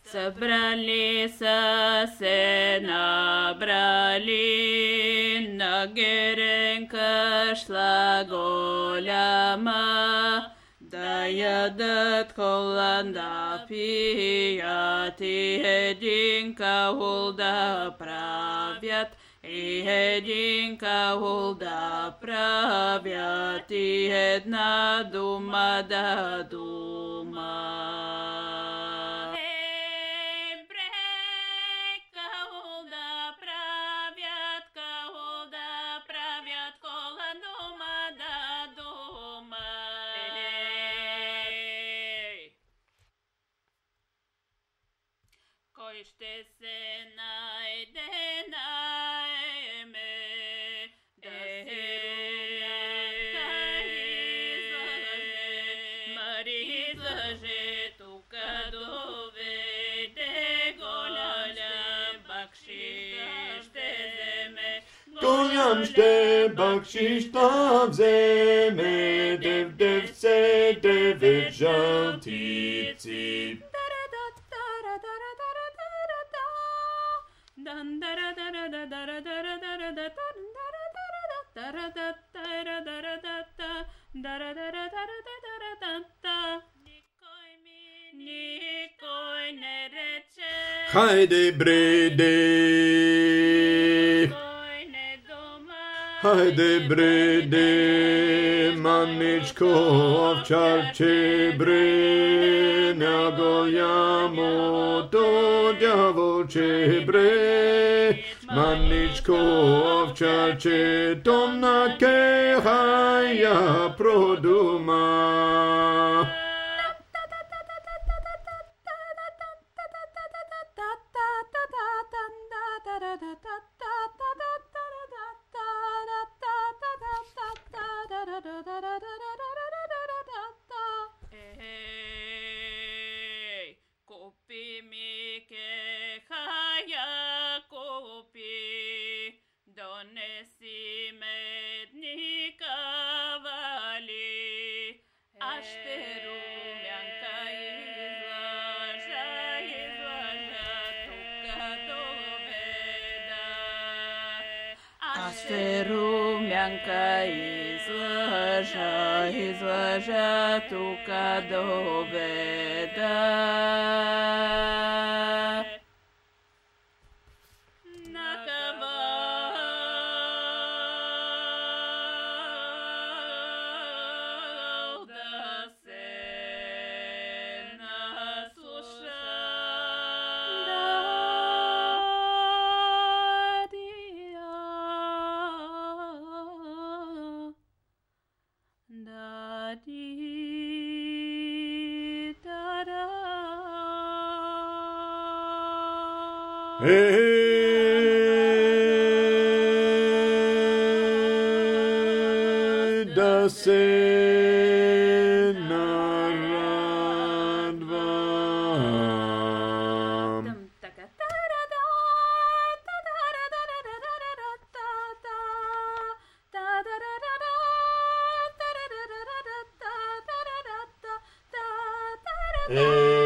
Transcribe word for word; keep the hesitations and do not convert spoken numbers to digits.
Собрались, се набрали, на геренка шла голяма, да ядат холанда пият, и единка гулда правят, и единка гулда правят, и една дума да дума. Кой ще се найде наеме, да се румяка излъже, Мари излъже, тука доведе голям бакшиш ще вземе, голям ще бакшиш да вземе, дев девце девет жълтици. Никой не рече, Хайде бреде, хайде бреде, маничко овчарче бре, на голямото дяволче бре, маничко овчарче, томна кехая продума. Ей, купи ми кехая, купи, донеси медни кавали, аз ще румянка излъжа, излъжа, тука доведа. Аз ще румянка излъжа, излъжа, тука доведа. На кавал да се наслуша, Ей, да се нарадвам. Ей,